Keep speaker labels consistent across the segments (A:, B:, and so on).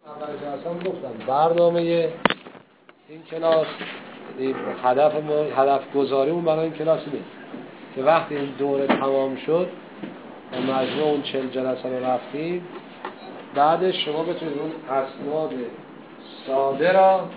A: اول جلسه هم گفتم برنامه این کلاس هدف گذاریمون برای این کلاس اینه که وقتی این دوره تمام شد و مجموع اون 40 جلسه رو رفتیم، بعدش شما بتونید اون اسناد ساده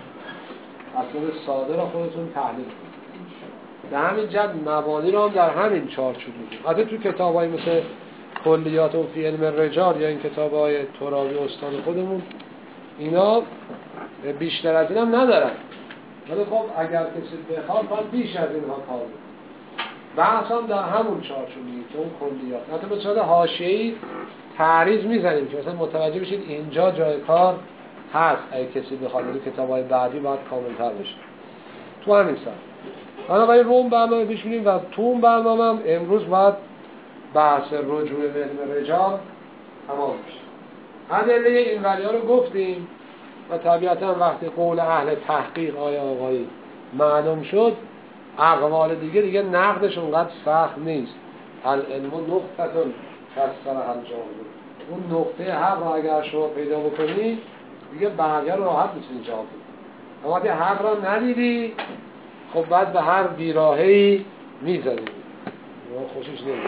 A: را خودتون تحلیل کنید. به همین جد مبانی رو هم در همین چارچوب میگیم. البته تو کتابای مثل کلیات و فی علم الرجال یا این کتابای ترابی استاد خودمون اینا بیشتر از این هم ندارن، ولی خب اگر کسی بخواد باید بیش از اینها کار کنه. بحث هم در همون چارچوب میگیم که اون کلیات حتی به صورت حاشیه‌ای تعریض میزنیم که مثلا متوجه بشید اینجا جای کار هست. اگه کسی بخواد کتابای بعدی باید کامل‌تر بشه تو همین سال. حالا برای روم برنامه پیش می‌ریم و تو اون برنامه هم امروز باید بحث رجوع به علم رجال تمام بشه. ادله این ولی‌ها رو گفتیم و طبیعتاً وقتی قول اهل تحقیق آقایی معلوم شد، اقوال دیگه نقدش اونقدر سخت نیست. العلم نقطه کسر الجاهل. اون نقطه حق رو اگر شما پیدا بکنی دیگه بقیه رو راحت میتونی جواب بدی. اما وقتی حق رو ندیدی خب بعد به هر بیراهه‌ای میزنی، خوشش نمیاد.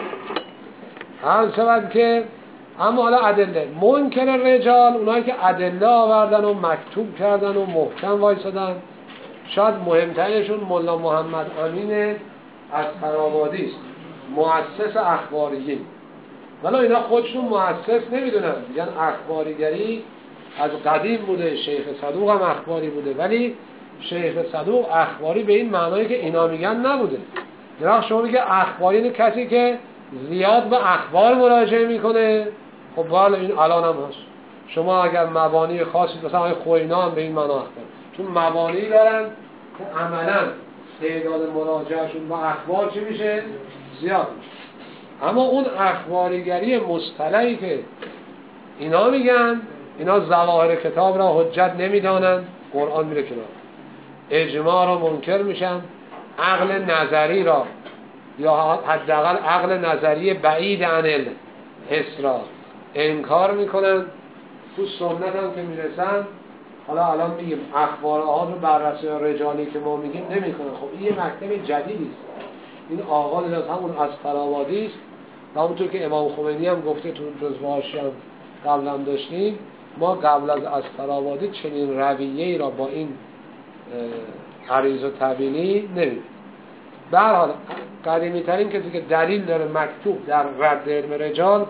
A: هر شود که اما حالا ادله منکر رجال، اونایی که ادله آوردن و مکتوب کردن و محکم وایسادن، شاید مهمترینشون مولا محمد امین اصفهانی است، مؤسس اخباریین. ولی اینا خودشون مؤسس نمیدونن، میگن اخباریگری از قدیم بوده، شیخ صدوق هم اخباری بوده، ولی شیخ صدوق اخباری به این معنایی که اینا میگن نبوده. درست شما میگه اخباری اینه کسی که زیاد به اخبار مراجعه میکنه. خب والا این الان هم هست. شما اگر مبانی خاصی مثلا آقای خوینا هم به این معنا اخبار، چون مبانی دارن که عملا تعداد مراجعهشون با اخبار چی میشه؟ زیاد میشه. اما اون اخباریگری مصطلحی که اینا میگن، اینا ظواهر کتاب را حجت نمیدانند، قرآن میره کنار، اجماع را منکر میشن، عقل نظری را یا حداقل عقل نظری بعید عن الحس را انکار میکنن. تو سنت هم که میرسن، حالا الان میگیم اخبار آهات رو بررسی رجالی که ما میگیم نمیکنن. خب این یه مکتب جدیدی است. این آغاز از همون اصفهانی است و همونطور که امام خمینی هم گفته تو جزوه هاشی هم قبلا داشتیم، ما قبل از اصفهانی چنین رویه‌ای را با این عریض و طویلی نمیدیم. به هر حال قدیمی ترین کسی که دلیل داره مکتوب در رد علم رجال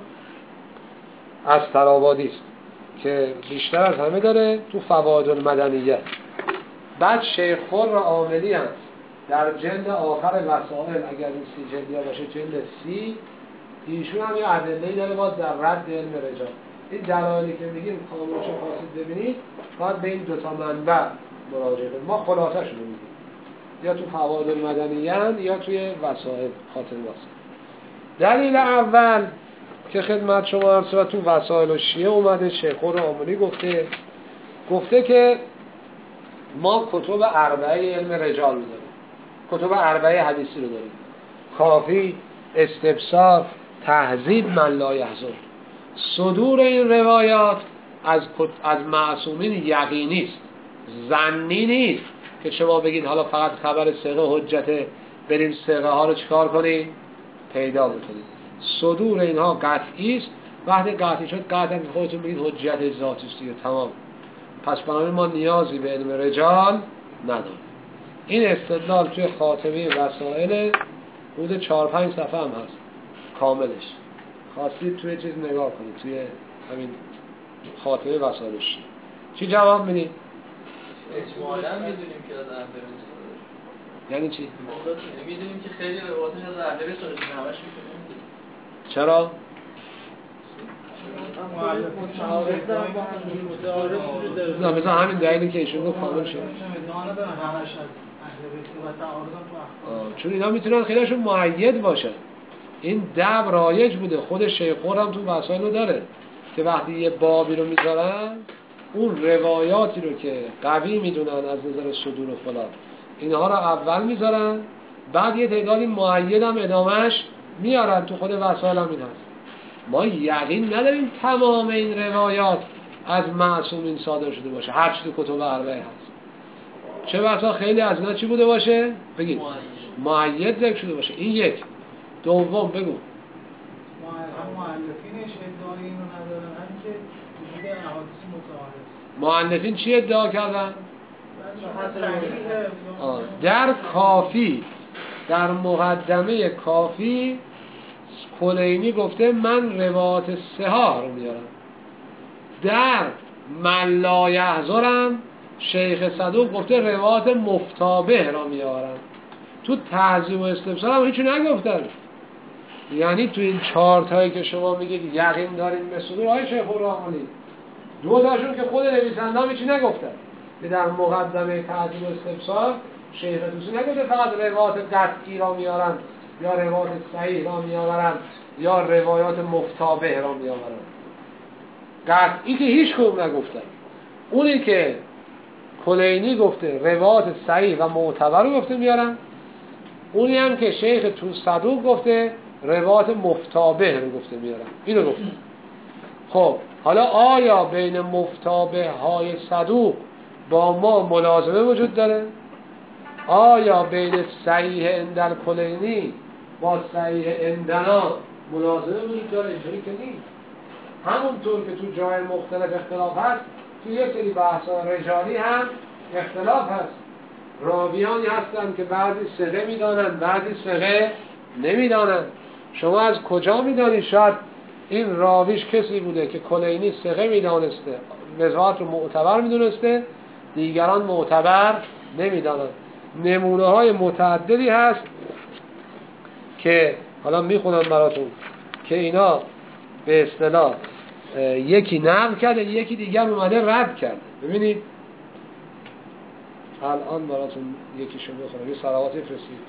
A: اصفهانی است که بیشتر از همه داره تو فوائد المدنیه. بعد شیخ خور عاملی هم در جلد آخر وسائل، اگر این 30 جلدی باشه جلد 30، ایشون هم یه ادله‌ای داره باز در رد علم رجال. این دلایلی که میگیم کاملش رو خواستید ببینید باید به این دوتا منبع مراجعه کنید. ما خلاصه‌اش رو میگیم یا تو فوائد المدنیه یا توی وسائل خاطر واسه. دلیل اول که خدمت شما عرض شد تو وسائل و شیعه اومده، شیخ خور عاملی گفته که ما کتب اربعه علم رجال رو داریم، کتب اربعه حدیثی رو داریم، کافی، استبصار، تهذیب، من لا یحزن. صدور این روایات از معصومین یقینی است، ظنی نیست که شما بگید حالا فقط خبر ثقه حجته، بریم ثقه ها رو چیکار کنید؟ پیدا بکنید. صدور اینها قطعی است. وقتی قطعی شد قطعا خودتون بگید حجت ذاتی است دیگه، تمام. پس بنابراین ما نیازی به علم رجال نداریم. این استدلال توی خاتمه وسائل حدود 4-5 صفحه هم هست کاملش. خواستید توی چیز نگاه کنید، توی همین خاتمه وسائلش. چی جواب میدید؟
B: اجمالاً میدونیم که از اهل بیت.
A: یعنی چی؟
B: میدونیم که خیلی روایاتش از اهل بیت همش میتونیم.
A: چرا؟ نه مثلا همین دلیلی که ایشون گفت کامل شد. چون اینا میتونن خیلیشون مؤید باشن. این دب رایج بوده، خود شیخ خور هم تو وسائل داره که وقتی یه بابی رو میذارن اون روایاتی رو که قوی میدونن از نظر صدور و فلان اینها رو اول میذارن، بعد یه تعدادی مؤید هم ادامهش میارن. تو خود وسائل هم این هست. ما یقین نداریم تمام این روایات از معصومین صادر شده باشه، هر چی تو کتب اربعه هست. چه بسا خیلی از اینا چی بوده باشه؟ بگید مؤید ذکر شده باشه. این یک. دوم بگو
C: مؤلفینش ادعای اینو ندارن، هم که وجود احادیث متعارض.
A: مؤلفین چی ادعا کردن؟ در کافی، در مقدمه کافی کلینی گفته من روایات صحاح رو میارم. در من لا یحضرم شیخ صدوق گفته روایات مفتابه را میارم. تو تعظیم و استفسار هم هیچی نگفتن. یعنی تو این 4 تایی که شما میگید یقین دارین به صدور های شیخ الرحمانی، 2 تاشون که خود نویسنده هم هیچی نگفتن. در مقدمه تعظیم و استفسار شیخ توسی نگفته فقط روایات قطعی را میارن یا روایات صحیح را میارن یا روایات مفتابه را میارن. قطعی که هیچ کدوم نگفتن. اونی که کلینی گفته روایات صحیح و معتبر رو گفته میارن، اونی هم که شیخ تو صدوق گفته روایات مفتابه رو گفته میارن. اینو گفته. خب حالا آیا بین مفتابه های صدوق با ما ملازمه وجود داره؟ آیا بین صحیح اندل کلینی با صحیح اندنا ملازمه وجود داره؟ اینجوری که نیست. همونطور که تو جای مختلف اختلاف هست، تو یه سری بحث‌ها رجالی هم اختلاف هست. راویانی هستن که بعضی ثقه میدانن، بعضی ثقه نمیدانن. شما از کجا میدانی شاید این راویش کسی بوده که کلینی ثقه میدانسته، روایات رو معتبر میدونسته، دیگران معتبر نمیدانن. نمونه های متعددی هست که حالا میخونم براتون که اینا به اصطلاح یکی نقل کرده، یکی دیگر اومده رد کرده. ببینید الان براتون یکیشو بخونم. یه صلوات فرستید.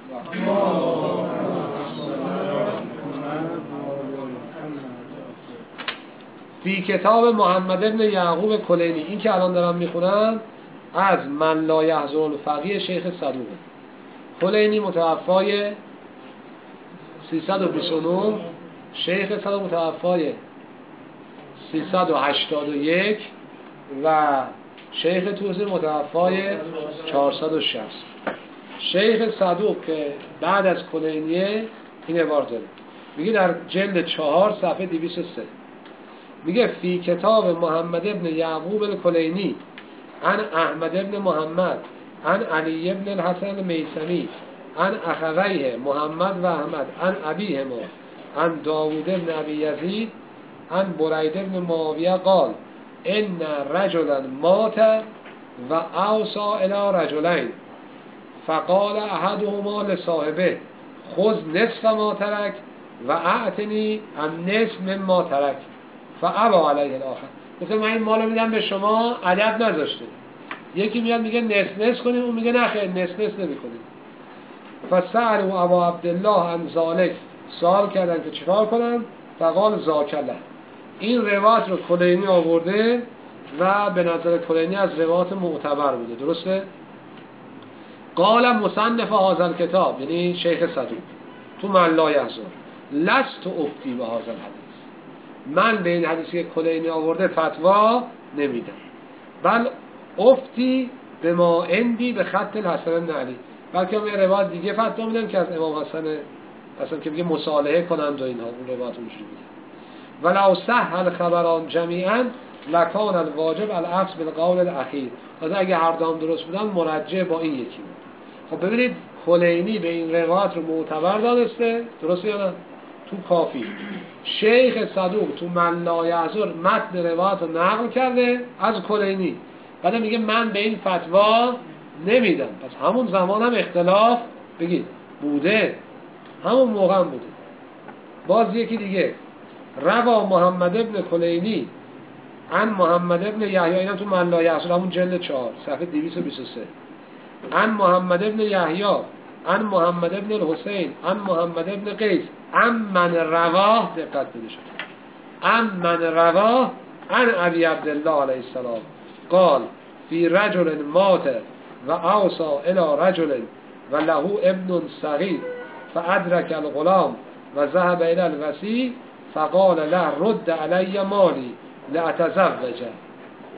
A: فی کتاب محمد ابن یعقوب کلینی، این که الان دارم میخونم از من لا یحضر الفقیه شیخ صدوق کلینی متوفای 329، شیخ صدوق متوفای 381 و شیخ توسی متوفای 460. شیخ صدوق که بعد از کلینیه این عبارت داره، میگه در جلد 4 صفحه 203 میگه فی کتاب محمد ابن یعقوب الکلینی عن احمد ابن محمد عن علی ابن الحسن المیثمی عن اخویه محمد و احمد عن ابیهما عن داوود ابن ابی یزید عن برید ابن معاویه قال ان رجلا مات و اوصى الى رجلین فقال احدهما لصاحبه خذ نصف ما ترک و اعطنی النصف مما ترک فابى علیه الاخر. گفته من این مالو میدم به شما، ادب نذاشته. یکی میاد میگه نصف نصف کنیم، اون میگه نه خیر نصف نصف نمی‌کنیم. فسألوا ابا عبدالله عن ذلک، سوال کردن که چیکار کنن؟ فقال ذاکله. این روایت رو کلینی آورده و به نظر کلینی از روایت معتبر بوده. درسته؟ قال مصنف هذا الكتاب، یعنی شیخ صدوق، تو من لا یحضر لست افتی به هذا الحدیث، من به این حدیثی که کلینی آورده فتوا نمیدم، بل افتی به ما اندی به خط الحسن بن علی، بلکه من روایت دیگه فتوا میدم که از امام حسن اصلا که میگه مصالحه کنند و اینها، اون روایت اونجوری میگه. ولو صح الخبران جمیعا لکان الواجب الاخذ بالقول الاخیر، تازه اگه هر دام درست بودن مرجع با این یکی بود. خب ببینید کلینی به این روایت رو معتبر دانسته، درسته یا نه؟ تو کافی شیخ صدوق تو من لا یحضر متن روایت رو نقل کرده از کلینی، بعد میگه من به این فتوا نمیدم. پس همون زمان هم اختلاف بگید بوده، همون موقع هم بوده. باز یکی دیگه روا محمد ابن کلینی عن محمد ابن یحیی، اینا تو من لا یحضر همون جلد 4 صفحه 223، عن محمد ابن یحیی عن محمد ابن الحسین عن محمد ابن قیس عن من رواه، دقت بده شد، عن من رواه عن ابی عبدالله علیه السلام قال فی رجل مات و اوصى الى رجل و له ابن صغیر فادرک الغلام و ذهب الى الوصی فقال له رد علی مالی لاتزوجه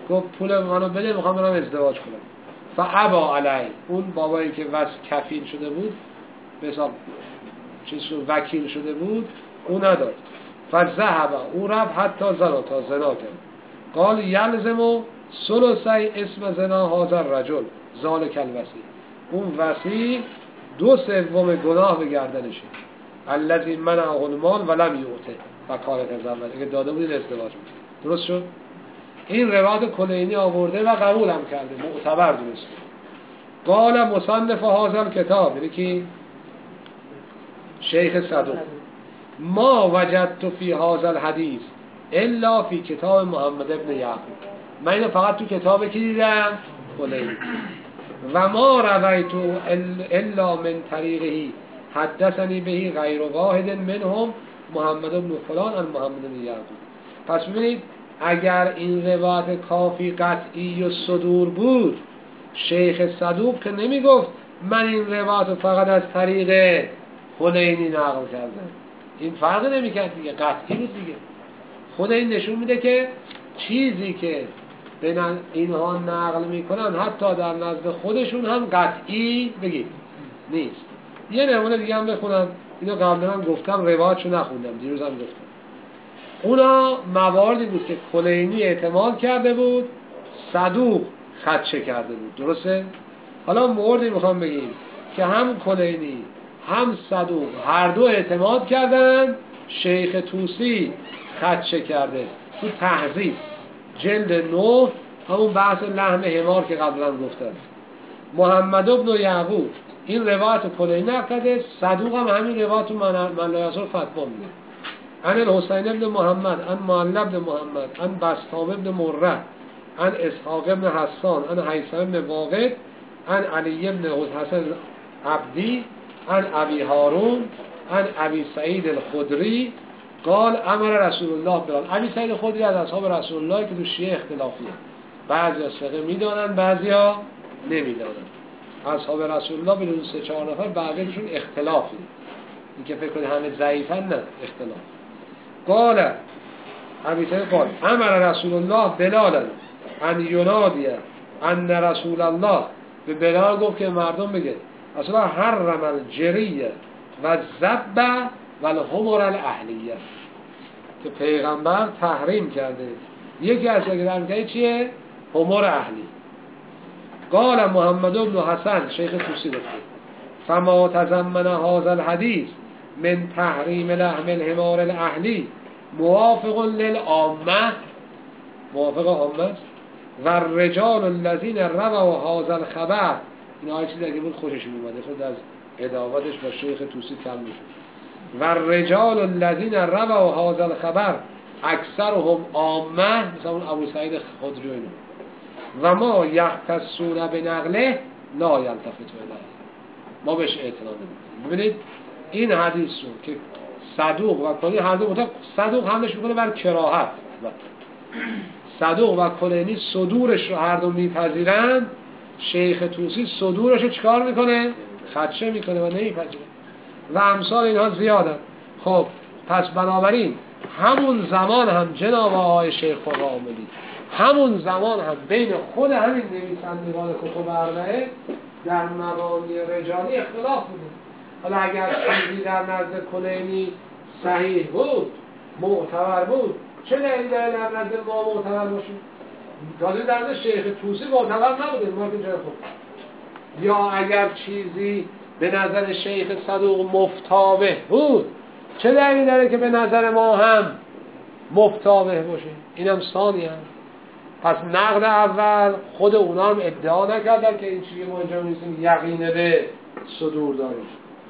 A: گفت پول منو بده میخوام برم ازدواج کنم. فابا علی، اون بابایی که کفیل شده بود به حساب وکیل شده بود اون نداد. فذهب، اون رفت حتی زنا، تا زنا کرد. قال یلزم ثلثی اسم زنا هذا الرجل ذلک الوصی، اون وصی 2/3 گناه به گردنشه. الذی منعه المال ولم یؤته و کار تزوج، اگه داده بود ازدواج بود. درست شد؟ این روایت کلینی آورده و قبول هم کرده، معتبر درست. قال مصنف هذا الکتاب، یعنی کی؟ شیخ صدوق، ما وجدت فی هذا الحدیث الا فی کتاب محمد ابن یعقوب، من اینو فقط تو کتاب کی دیدم؟ کلینی. و ما رویت الا من طریقه حدثنی بهی غیر واحد منهم محمد بن فلان عن محمد بن یعقوب. پس ببینید اگر این روایت کافی قطعی و صدور بود، شیخ صدوق که نمی گفت من این روایت فقط از طریق کلینی نقل کردم، این فرق نمی کرد دیگه، قطعی بود دیگه. خود این نشون میده که چیزی که اینها نقل میکنن حتی در نزد خودشون هم قطعی بگید نیست. یه نمونه دیگه هم بخونم، اینو قبلا هم گفتم، روایتشو نخوندم، دیروز هم گفتم. اونا مواردی بود که کلینی اعتماد کرده بود، صدوق خدشه کرده بود. درسته؟ حالا موردی میخوام بگیم که هم کلینی هم صدوق هر دو اعتماد کردن، شیخ طوسی خدشه کرده. تو تهذیب جلد 9 همون بحث لحم حمار که قبلا گفتم، محمد بن یعقوب این روایت کلینی نقده، صدوق هم همین روایت من لا یزال فتوا میده. عن الحسین بن محمد عن معل بن محمد عن بسطام بن مره عن اسحاق بن حسان عن حیثم بن واقد عن علی بن حسن عبدی عن ابی هارون عن ابی سعید الخدری قال امر رسول الله بلال. ابی سعید الخدری از اصحاب رسول الله که تو شیعه اختلافیه، بعضیا ثقه میدانن بعضیا نمیدانن. اصحاب رسول الله بدون 3-4 نفر بعضیشون اختلافی، این که فکر کنید همه ضعیفن، نه، اختلاف. قال ابی سعید قال امر رسول الله بلال ان ینادی ان رسول الله، به بلال گفت که مردم بگه اصلا حرم الجریه و الذب و الحمر الاهلیه، که پیغمبر تحریم کرده یکی از که چیه؟ حمر اهلی. قال محمد بن حسن، شیخ طوسی گفته فما تضمن هذا الحديث من تحریم لحم الحمار الاهلی موافق للعامه، موافق عامه و الرجال الذين رووا هذا الخبر، این آیه چیزی که بود خوشش میومده، خود از اداوتش با شیخ طوسی کم میشه. و الرجال الذين رووا هذا الخبر اکثرهم عامه، مثلا اون ابو سعید خدری و ما یختصون به نقله لا یلتفت الیه، ما بهش اعتنا نمی‌کنیم. ببینید این حدیث رو که صدوق و کلینی هر دو مطلق، صدوق حملش میکنه بر کراهت، صدوق و کلینی صدورش رو هر دو میپذیرن، شیخ طوسی صدورش رو چکار میکنه؟ خدشه میکنه و نمیپذیره و امثال اینها زیادن. خب پس بنابراین همون زمان هم جناب آقای شیخ فقاه‌عاملی، همون زمان هم بین خود همین نویسندگان کتب اربعه در مبانی رجالی اختلاف بوده. حالا اگر چیزی در نزد کلینی صحیح بود، معتبر بود، چه دلیلی داره در نزد ما معتبر باشه؟ تازه در نزد شیخ طوسی معتبر نبوده، ما که جای خود. یا اگر چیزی به نظر شیخ صدوق مفتابه بود، چه دلیلی داره که به نظر ما هم مفتابه باشه؟ اینم ثانی هم. پس نقد اول خود اونا هم ادعا نکردن که این چیزی ما اینجا می‌نویسیم یقینه به صدور داریم.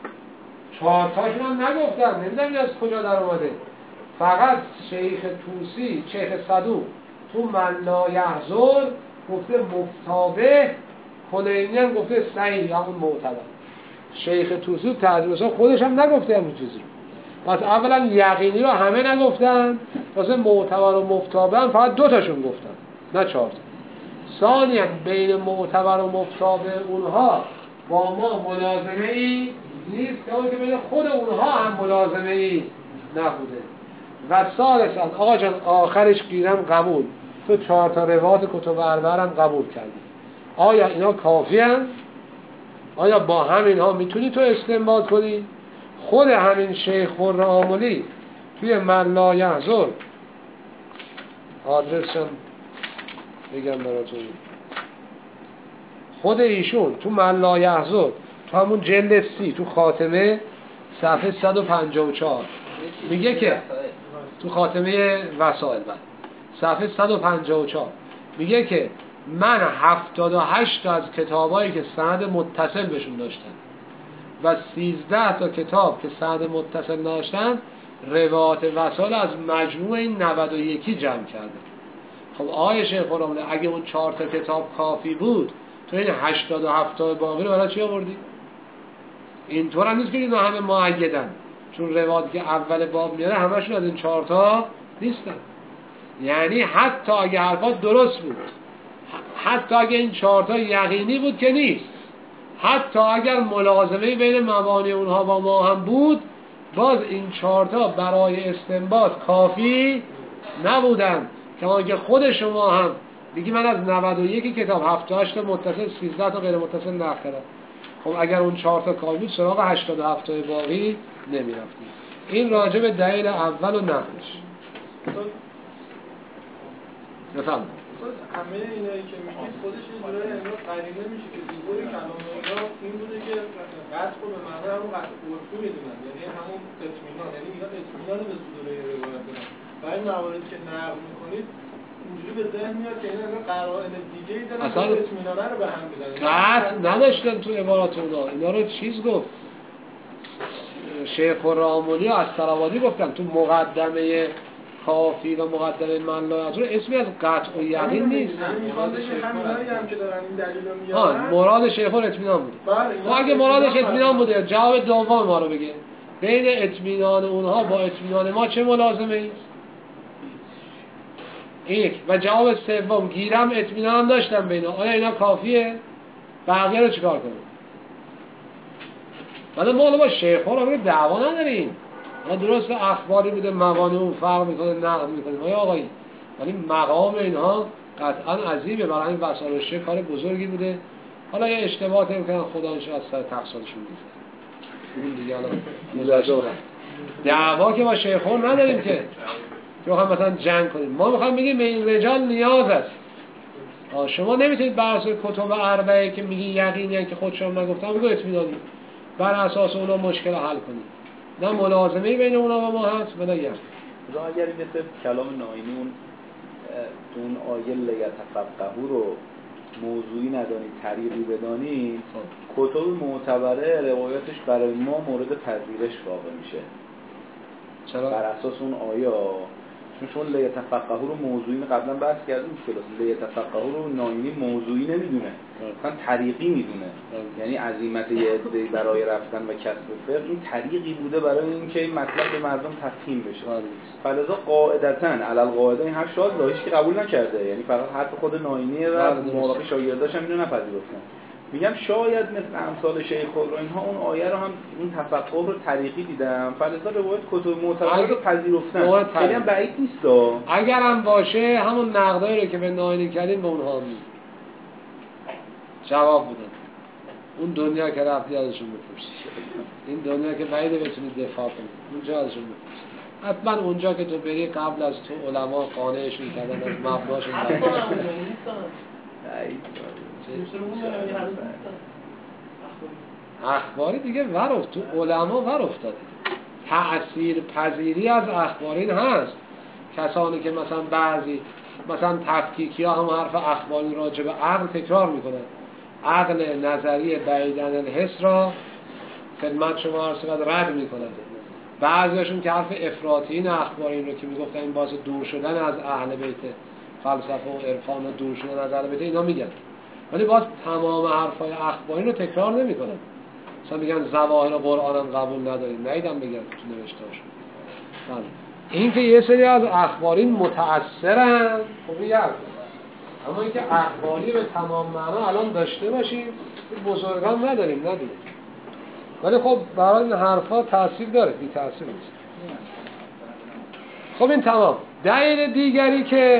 A: 4 تاشون هم نگفتن، نمیدونم از کجا در اومده. فقط شیخ طوسی، شیخ صدوق تو من لا یحضر گفته مفتابه، کلینی هم گفته صحیح، همون معتبر. شیخ طوسی تدریسا خودش هم نگفته همون چیزی. پس اولا یقینی رو همه نگفتن، واسه معتبر و مفتابه هم فقط 2 تاشون گفتن، نه 4 تا. ثانیاً بین معتبر و مفتابه اونها با ما ملازمه ای نیست، که اون که بین خود اونها هم ملازمه ای نبوده. و ثالثاً آقا جان آخرش گیرم قبول، تو 4 تا روایت کتب اربعه هم قبول کردی. آیا اینا کافی هستند؟ آیا با همینها میتونی تو استنباط کنی؟ خود همین شیخ خرم‌آملی توی من لا یحزن، آدرسم بگم براتون، خود ایشون تو من لا یحزن تو همون جلد 30 تو خاتمه صفحه 154 میگه که تو خاتمه وسائل صفحه 154 میگه که من 78 تا از کتابایی که سند متصل بهشون داشتن و 13 تا کتاب که سند متصل داشتن روایات وسائل از مجموع این 91 جمع کرده. خب آقای شیخ خرم‌آملی اگه اون 4 تا کتاب کافی بود تو این 87 تا باقی رو برای چی آوردی؟ اینطور هم نیست که اینا همه مؤیدن، چون روایاتی که اول باب میاره همشون از این 4 تا نیستن. یعنی حتی اگه حرفات درست بود، حتی اگه این 4 تا یقینی بود که نیست، حتی اگر ملازمه بین مبانی اونها با ما هم بود، باز این 4 تا برای استنباط کافی نبودن. کما که خود شما هم میگی من از 91 کتاب 78 تا متصل 13 تا غیر متصل نقل کردم. خب اگر اون 4 تا کافی بود سراغ 87 تا باقی نمیرفتیم. این راجع به دلیل اول و نقلش. بفهم
C: همه اینایی که میگید خودش یه جورایی انگار قرینه میشه که دیگه کلام اینا این بوده که قطع به معنی همون قطع عرفی میدونن، یعنی همون اطمینان، یعنی اینا اطمینان به صدور روایت دارن و این مواردی که نقل میکنید اینجوری به ذهن میاد که اینا قرائن دیگه‌ای دارن که اطمینان رو به هم میدن.
A: قطع نداشتن تو عبارات اونا. اینا رو چیز گفت شیخ خرم‌آملی از سروادی گفتن تو مقدمه کافی و مقدمه من لا یحزن اسمی از قطع و یقین نیست.
C: همینایی هم که دارن این دلیلو میارن
A: مراد شیخ اطمینان بوده. خب اگه مرادش اطمینان بوده جواب دوم ما رو بگه. بین اطمینان اونها با اطمینان ما چه ملازمه ایست؟ یک. و جواب سوم گیرم اطمینان داشتم بین آیا اینا کافیه؟ بقیه رو چیکار کنیم؟ بعد ما با شیخ رو دعوا نداریم. ما درست اخباری بوده مبانی اون فرق میکنه نقد میکنیم آیا آقایی، ولی مقام اینها قطعا عظیمه، برای این وسائل الشیخ کار بزرگی بوده. حالا یه اشتباهات میکنن خدایش از سر تقصیرشون میزنه این دیگه. حالا دعوا که با شیخ نداریم که بخوام مثلا جنگ کنیم. ما میخوایم بگیم به این رجال نیاز است. شما نمیتونید بر اساس کتب اربعه که میگی یقینی که خودشون نگفتن بگو اطمینانی بر اساس اونا مشکل حل کنید. نه ملازمه بین اونا و ما هست و نه یقین.
D: اگر این مثل کلام ناینی اون آیه لیتفقهوا رو موضوعی ندانید طریقی بدانید، کتب معتبره روایتش برای ما مورد پذیرش واقع میشه.
A: چرا؟
D: بر اساس اون آیه، چون لیتفقهوا رو موضوعی قبلا بحث کردیم که لیتفقهوا رو ناینی موضوعی نمیدونه، مثلا طریقی میدونه. یعنی عزیمت یه عده‌ای برای رفتن و کسب فقه این طریقی بوده برای اینکه این مطلب به مردم تفهیم بشه. فلذا قاعدتاً علی القاعده این حرف شاذ هیچ کی قبول نکرده، یعنی فقط حرف خود ناینیه و موافق شاگرداش هم اینو نپذیرفتن. میگم شاید مثل امثال شیخ خود اینها اون آیه رو هم اون تفقه رو طریقی دیدم، فلذا روایت کتب معتبر رو پذیرفتن. خیلی هم بعید نیست.
A: اگر هم باشه همون نقدایی رو که به ناینی کردیم به اونها می جواب بدن. اون دنیا که رفتی ازشون بپرسی، این دنیا که بعیده بتونی دفاع کنی اونجا ازشون بپرسی. حتما اونجا که تو بری قبل از تو علما قانعشون کردن از مبناشون اخباری دیگه تو علما ور افتاده. تأثیر پذیری از اخبارین هست. کسانی که مثلا بعضی مثلا تفکیکی ها هم حرف اخباری راجع به عقل تکرار میکنن، عقل نظری بعیدن الحس را خدمت شما عرض کرد رد میکنن. بعضیشون که حرف افراطیین اخبارین رو که میگفتن این باعث دور شدن از اهل بیت فلسفه و عرفان و دور شدن از اهل بیت اینا میگن، ولی باز تمام حرفای اخباری رو تکرار نمیکنن. مثلا میگن ظواهر قرآن هم قبول نداریم، نیدم بگن تو نوشته‌هاشون. این که یه سری از اخبارین متأثرن خب یه حرف، اما اینکه اخباری به تمام معنا الان داشته باشیم بزرگان نداریم نداریم، ولی خب برای این حرفا تاثیر داره، بی تاثیر نیست. خب این تمام. دلیل دیگری که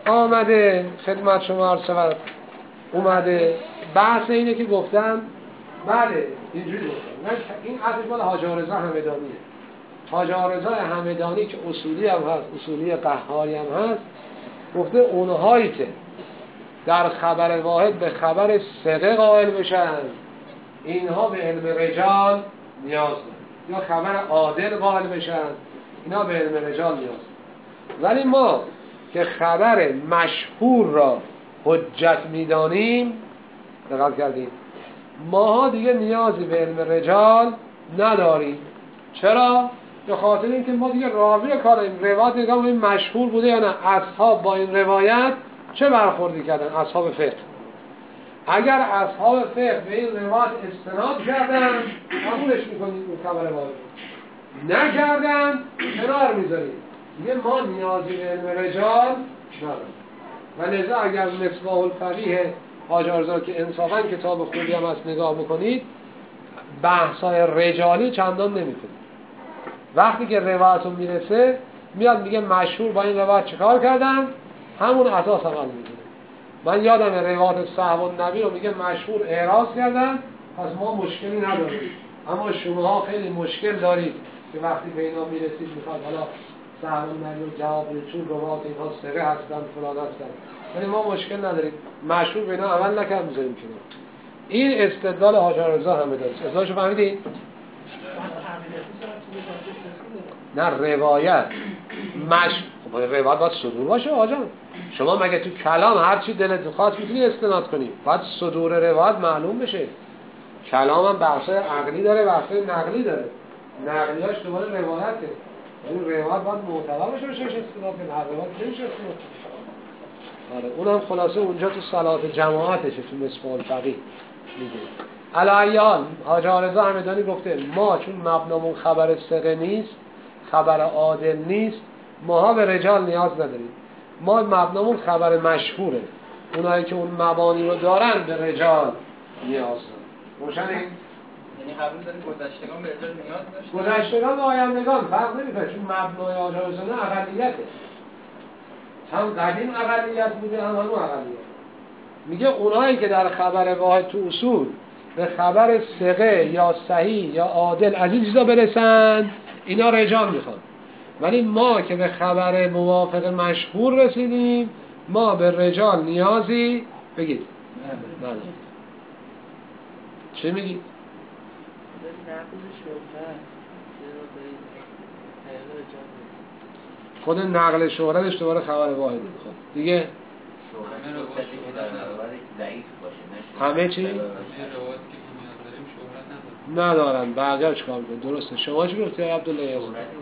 A: آمده خدمت شما عرض شود اومده بحث اینه که گفتم بله اینجوری گفتم این اصل مال حاج رضا همدانیه. حاج رضا همدانی که اصولی هم هست، اصولی قهاری هم هست، گفته اونهایی که در خبر واحد به خبر ثقه قائل بشن اینها به علم رجال نیاز دارن، یا خبر عادل قائل بشن اینا به علم رجال نیاز دارن. ولی ما که خبر مشهور را حجت میدانیم، دقت کردیم، ماها دیگه نیازی به علم رجال نداریم. چرا؟ به خاطر اینکه ما دیگه راوی کاریم، روایت نگاه این مشهور بوده یا نه، اصحاب با این روایت چه برخوردی کردن؟ اصحاب فقه. اگر اصحاب فقه به این روایت استناد کردن قبولش میکنیم اون خبر واحد، نکردن کنار میذاریم، دیگه ما نیازی به علم رجال نداریم. و لذا اگر مصباح الفقیه حاج رضا که انصافا کتاب خوبی هم هست نگاه بکنید، بحثای رجالی چندان نمیکنید. وقتی که روایتون میرسه میاد میگه مشهور با این روایت چیکار کردن، همون اساس عمل میکنه. من یادم روایت صحابه النبی رو میگه مشهور اعراض کردن، پس ما مشکلی نداریم. اما شماها خیلی مشکل دارید که وقتی به اینا میرسید میخواد حالا صحابه النبی رو جواب بدید چون روایت اینها ثقه هستن فلان هستن، ولی ما مشکل نداریم، مشهور به اینا عمل نکرد میذاریم کنار. این استدلال حاج رضا همدانی. استدلالشو فهمیدید؟ نه روایت خب روایت باید صدور باشه آجا. شما مگه تو کلام هر چی دلت بخواد میتونی استناد کنی؟ باید صدور روایت معلوم بشه. کلام هم بحثای عقلی داره، بحثای نقلی داره، نقلیاش دوباره روایته. این روایت باید معتبر بشه استناد کنه، هر روایت نمیشه استناد کنه. آره اونم خلاصه اونجا تو صلات جماعتشه تو مصباح الفقیه میگه. علایان حاج رضا همدانی گفته ما چون مبنامون خبر ثقه نیست، خبر عادل نیست، ماها به رجال نیاز نداریم. ما مبنامون خبر مشهوره، اونایی که اون مبانی رو دارن به رجال نیاز دارن. روشنه؟
B: یعنی قبول داریم گذشتگان به رجال نیاز داشت؟
A: گذشتگان و آیندگان فرق نمیکنه، چون مبنای حاج رضا اقلیته، هم قدیم اقلیت بوده هم اون اقلیت. میگه اونایی که در خبر واحد تو اصول به خبر ثقه یا صحیح یا عادل از این چیزا برسن اینا رجال میخوان، ولی ما که به خبر موافق مشهور رسیدیم ما به رجال نیازی بگید نه. چه میگی؟ خود نقل شهرتش دوباره خبر واحد میخواد دیگه. همه چی؟ ندارن بقیه چکار میکنن. درسته شما چی گفتی عبدالله یاسر؟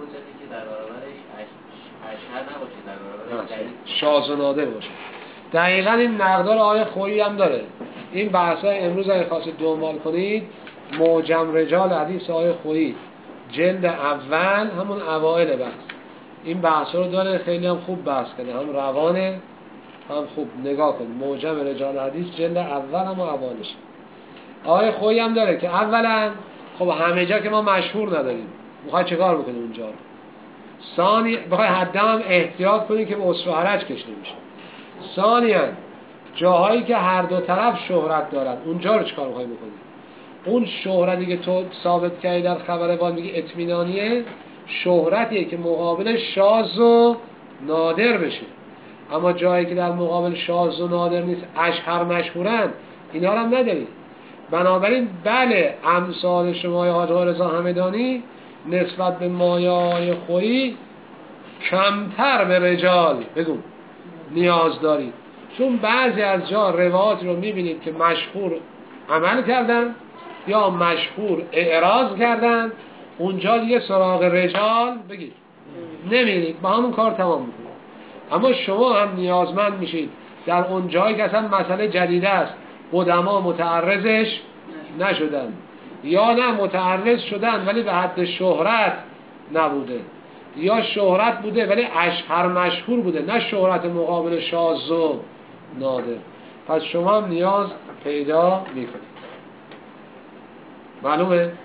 A: شاذ و نادر باشه. دقیقا این نقدار آیه خویی هم داره. این بحثای امروز اگه خواستید دنبال کنید معجم رجال حدیث آیه خویی جلد اول همون اوائل بحث این بحث رو داره، خیلی هم خوب بحث کنه، هم روانه هم خوب نگاه کن. معجم رجال حدیث جلد اول هم اوالش آیه خویی هم داره که اولا خب همه جا که ما مشهور نداریم میخوای چیکار بکنیم اونجا رو. ثانی بخوای حد هم احتیاط کنی که به اسر و حرج کشته میشه. ثانیا جاهایی که هر دو طرف شهرت دارن اونجا رو چیکار میخوای بکنی؟ اون شهرتی که تو ثابت کردی در خبر واحد میگی اطمینانیه، شهرتیه که مقابل شاذ و نادر بشه. اما جایی که در مقابل شاذ و نادر نیست اشهر مشهورن اینا رو هم نداری. بنابراین بله امثال شما حاج رضا همدانی نسبت به مایه‌های خویی کمتر به رجال بگو نیاز دارید، چون بعضی از جا روایات رو میبینید که مشهور عمل کردن یا مشهور اعراض کردن، اونجا دیگه سراغ رجال بگید نمیرید، با همون کار تمام میکنید. اما شما هم نیازمند میشید در اون جایی که اصلا مسئله جدیده است، قدما متعرضش نشدن یا نه متعرض شدن ولی به حد شهرت نبوده، یا شهرت بوده ولی اشهر مشهور بوده، نه شهرت مقابل شاذ و نادر. پس شما هم نیاز پیدا میکنید. معلومه؟
E: کی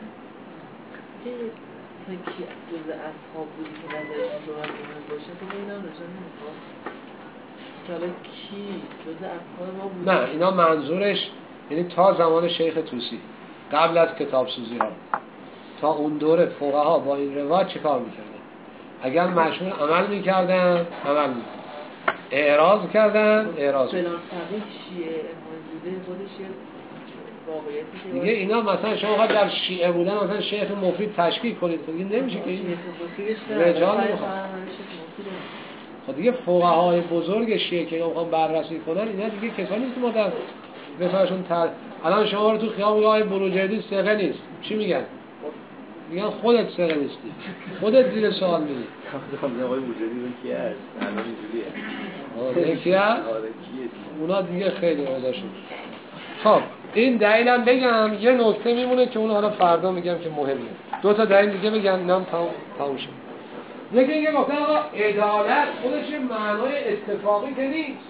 E: جز اصحاب بودی که نظرش شهرت باشه تو اینا نشان نمیخواد؟ که حالا کی جز افکار ما بود؟
A: نه اینا منظورش یعنی تا زمان شیخ طوسی قبل از کتاب سوزی ها تا اون دوره فقها با این روایت چه کار میکردن؟ اگر مشهور عمل میکردن عمل میکردن، اعراض کردن اعراض
E: فلان فقیه شیعه موجوده خودش واقعیتی
A: دیگه اینا مثلا شما خواهد در شیعه بودن مثلا شیخ مفید تشکیل کنید خب این نمیشه که این رجال میخواد. خب دیگه فقهای بزرگ شیعه که میخوان بررسی کنن اینا دیگه کسانی نیست که ما در رسالشون الان شما رو تو خیابون میگه آقای بروجردی ثقه نیست، چی میگن؟ میگن خودت ثقه نیستی، خودت زیر سوال میری.
D: آقای بروجردی کی هست؟ الان اینجوریه.
A: کی هست؟ اونا دیگه خیلی عاداشون. خب این دلیلم بگم یه نکته میمونه که اون حالا فردا میگم که مهمه. دو تا دلیل دیگه بگم نام تموم شد. یکی اینکه گفتن آقا عدالت خودش معنای اتفاقی که نیست.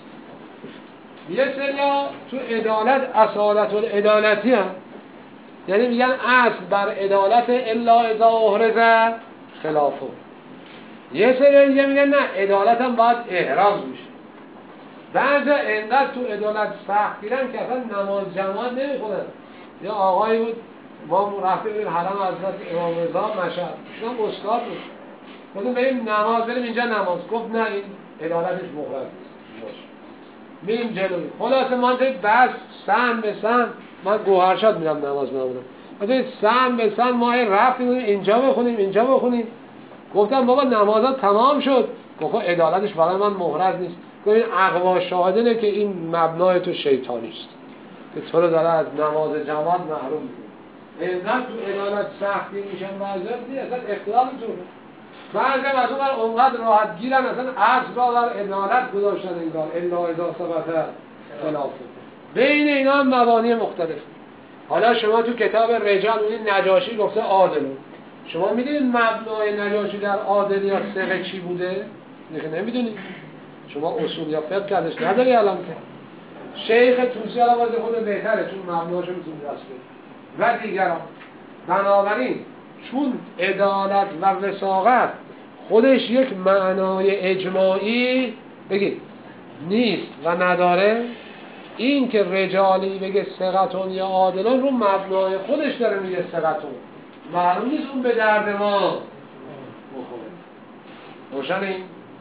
A: یه سریا تو عدالت اصالت العدالتی هم یعنی میگن اصل بر عدالت الا اذا احرز خلافه. یه سریا دیگه میگن نه عدالت هم باید احراز بشه. بعضا اینقدر تو عدالت سخت گیرن که اصلا نماز جماعت نمیخونن. یه آقایی بود ما رفتیم این حرم حضرت امام رضا مشهد، ایشون استاد بود. گفتیم بریم نماز بریم اینجا نماز، گفت نه این عدالتش مخرج نیست. میریم جلوی. خلاصه ما بس سهم به سهم من گوهرشاد میرم نماز میخونم. مثلا سهم به سهم ما رفتیم اینجا بخونیم اینجا بخونیم. گفتم بابا نمازها تمام شد. گفت عدالتش واقعا من مخرج نیست. گفت این اقوا شاهدنه که این مبنای تو شیطانی است که تو رو داره از نماز جماعت محروم میکنه. اینقدر تو عدالت سختی میشن بعضی‌ها دیگه اصلا اختلاف میتونه. بعضی از اون اونقدر راحت گیرن اصلا اصل را در عدالت گذاشتن انگار الا اذا ثبت خلافه. بین اینا هم مبانی مختلف. حالا شما تو کتاب رجال این نجاشی گفته عادلون. شما میدونید مبنای نجاشی در عادل یا ثقه چی بوده؟ نمیدونید. شما اصول یا فقه کردش نداری الان که شیخ طوسی آواز خود بهتره چون مبناشو میتونی دست بید و دیگران. بنابراین چون عدالت و وثاقت خودش یک معنای اجماعی بگید نیست و نداره، این که رجالی بگه ثقتون یا عادلون رو مبنای خودش داره میگه ثقتون، معلوم نیست اون به درد ما بخوره. روشن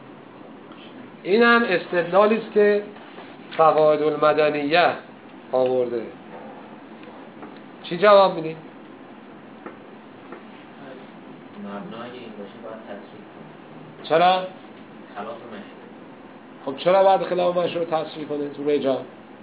A: این هم استدلالی است که فواید المدنیه آورده. چی جواب میدین؟
F: مبنای این باشه باید تصریح کنه.
A: چرا؟
F: خلاف مشروع.
A: خب چرا باید خلاف مشروع تصریح کنه تو رجال؟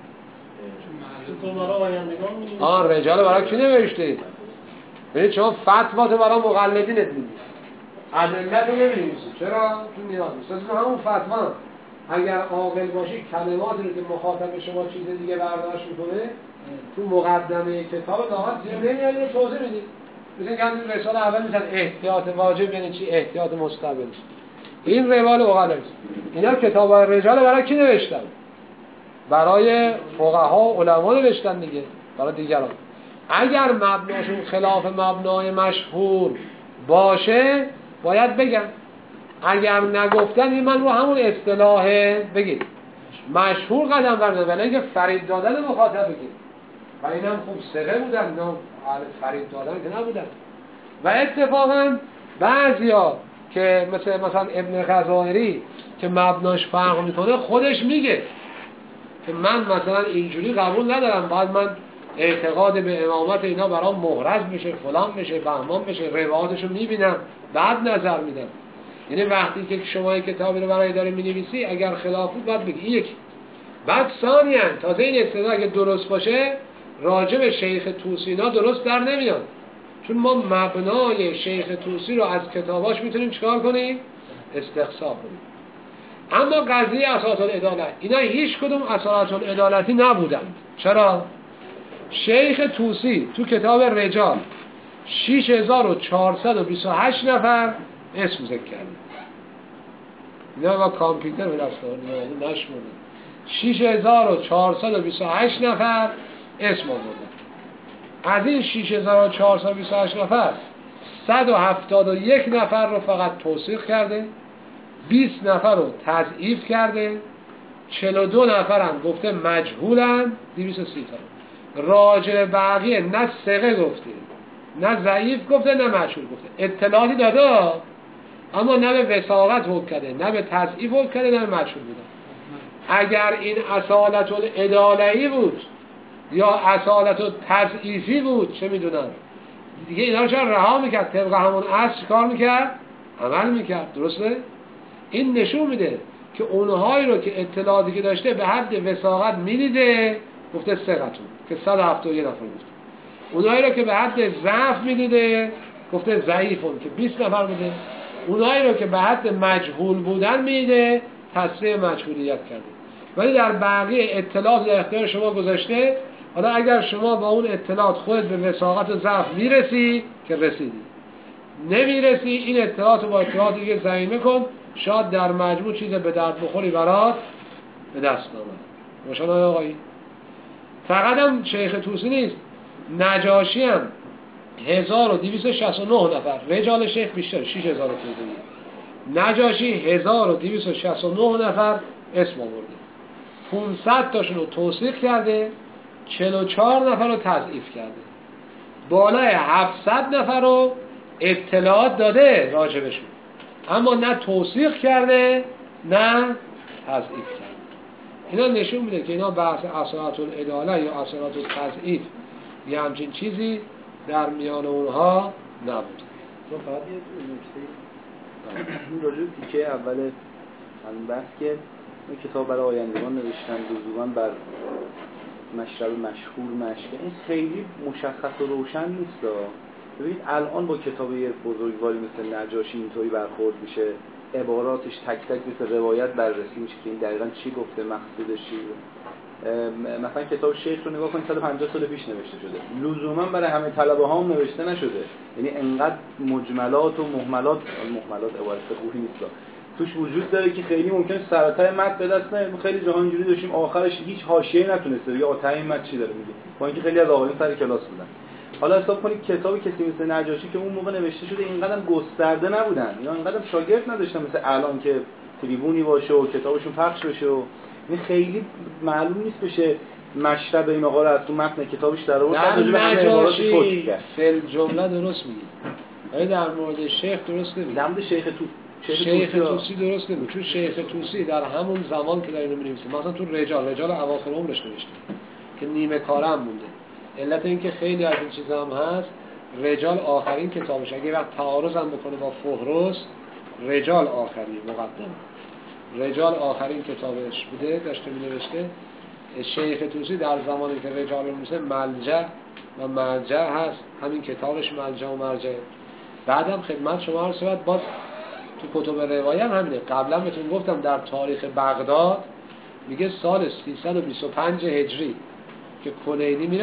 C: تو برای آیندگان
A: رجال برای کی نوشته؟ ببینید شما فتوا تو برای مقلدینت میدید، ادلت رو نمی‌نویسید. چرا؟ چون نیاز نیست. همون فتوا اگر عاقل باشی کلماتی رو که مخاطب شما چیز دیگه برداشت میکنه تو مقدمه کتاب لاحظ زیر نمیاد توضیح میدید. مثلا که همین رساله اول میزن احتیاط واجب یعنی چی، احتیاط مستقل. این روال عقلا است. اینا کتاب رجال برای کی نوشتن؟ برای فقها و علما نوشتن دیگه، برای دیگران. اگر مبناشون خلاف مبنای مشهور باشه باید بگم. اگر نگفتن این من رو همون اصطلاح بگید مشهور قدم بردن، ولی اینکه فرید دادن مخاطب بگید و این هم خوب ثقه بودن، نه اهل فرید دادن که نبودن. و اتفاقا بعضیا که مثلا ابن غزائری که مبناش فرق میکنه خودش میگه که من مثلا اینجوری قبول ندارم، باید من اعتقاد به امامت اینا برام محرز بشه، فلان بشه، بهمان بشه، روایاتشو میبینم بعد نظر میدم. یعنی وقتی که شما این کتابی رو برای داری می‌نویسی اگر خلاف بود باید بگی یک. بعد ثانیاً تازه این اصطلاح اگه درست باشه راجع به شیخ طوسی اینا درست در نمیاد، چون ما مبنای شیخ طوسی رو از کتاباش میتونیم چیکار کنیم؟ استقصا کنیم. اما قضیه اساس العدالت اینا هیچ کدوم اساس العدالتی نبودند. چرا؟ شیخ طوسی تو کتاب رجال 6428 نفر اسم ذکر کرده. اینا با کامپیوتر به دست آوردن نشمردن. 6428 نفر اسم آوردن. از این 6428 نفر 171 نفر رو فقط توثیق کرده، 20 نفر رو تضعیف کرده، 42 نفرم گفته مجهولن 230 تا. راجع به بقیه نه ثقه گفته، نه ضعیف گفته، نه مجهول گفته. اطلاعاتی داده اما نه به وثاقت حکم کرده، نه به تضعیف حکم کرده، نه به مجهول بوده. اگر این اصالت العداله‌ای بود یا اصالت التضعیفی بود چه میدونم دیگه اینا رو چرا رها میکرد؟ طبق همون اصل کار میکرد، عمل میکرد. درسته؟ این نشون میده که اونهایی رو که اطلاعاتی که داشته به حد وثاقت میدیده گفته ثقتون که 171 نفر گفته. اونهایی رو که به حد ضعف میدیده گفته ضعیفون که 20 نفر بوده. اونهایی رو که به حد مجهول بودن میده تصریح مجهولیت کرده. ولی در بقیه اطلاعات در اختیار شما گذاشته. حالا اگر شما با اون اطلاعات خودت به وثاقت و ضعف میرسی که رسیدی، نمیرسی این اطلاعات رو با اطلاعات دیگه ضمیمه کن، شاید در مجموع چیز به درد بخوری برات به دست آمد. روشن آقایی؟ فقط هم شیخ طوسی نیست، نجاشی هم 1269 نفر، رجال شیخ بیشتر 6000 تا. نجاشی 1269 نفر اسم آورده، 500 تاشون رو توثیق کرده، 44 نفر رو تضعیف کرده، بالای 700 نفر رو اطلاعات داده راجبشون اما نه توثیق کرده نه تضعیف کرده. اینا نشون میده که اینا بحث اصالت العداله یا اصالت التضعیف یا همچین چیزی در میان اونها نبود.
D: فقط یه نکته این راجع به تیکه اول همین بحث که این کتاب برای آیندگان نوشتن، لزوما بر مشرب مشهور مشکه، این خیلی مشخص و روشن نیست. ببینید الان با کتاب بزرگواری مثل نجاشی اینطوری برخورد میشه، عباراتش تک تک مثل روایت بررسی میشه که این دقیقاً چی گفته، مقصودش چی. مثلا کتاب شیخ رو نگاه کنید 150 سال پیش نوشته شده، لزوما برای همه طلبه ها هم نوشته نشده. یعنی انقدر مجملات و مهملات عبارت خوبی نیست توش وجود داره که خیلی ممکنه سراتای متن به دست نیاد. خیلی جاها اینجوری داشتیم آخرش هیچ حاشیه‌ای نتونسته بگه آتای متن چی داره میگه، با اینکه خیلی از آقایون سر کلاس بودن. حالا حساب کنید کتاب کسی مثل نجاشی که اون موقع نوشته شده اینقدر گسترده نبودن یا اینقدر شاگرد نداشتن مثل الان که تریبونی باشه و کتابشون پخش بشه و این خیلی معلوم نیست بشه مشرب این آقا رو از تو متن کتابش در آورد.
A: نجاشی فل جمله درست میگه ولی در مورد شیخ درست نمیگه.
D: در مورد شیخ
A: طوسی درست نمیگه، چون شیخ طوسی در همون زمان که در اینو می‌نویسه مثلا تو رجال اواخر عمرش نوشته که نیمه کاره هم مونده. علت این که خیلی از این چیزا هم هست، رجال آخرین کتابش، اگه وقت تعارض هم بکنه با فهرست، رجال آخرین مقدم، رجال آخرین کتابش بوده داشته می‌نوشته. شیخ طوسی در زمانی که رجال رو می‌نویسه ملجأ و مرجع هست، همین کتابش ملجأ و مرجع. بعدم خدمت شما عرض شود باز تو کتب روایت هم همینه. قبلا بهتون گفتم در تاریخ بغداد میگه سال 325 هجری که کلینی میره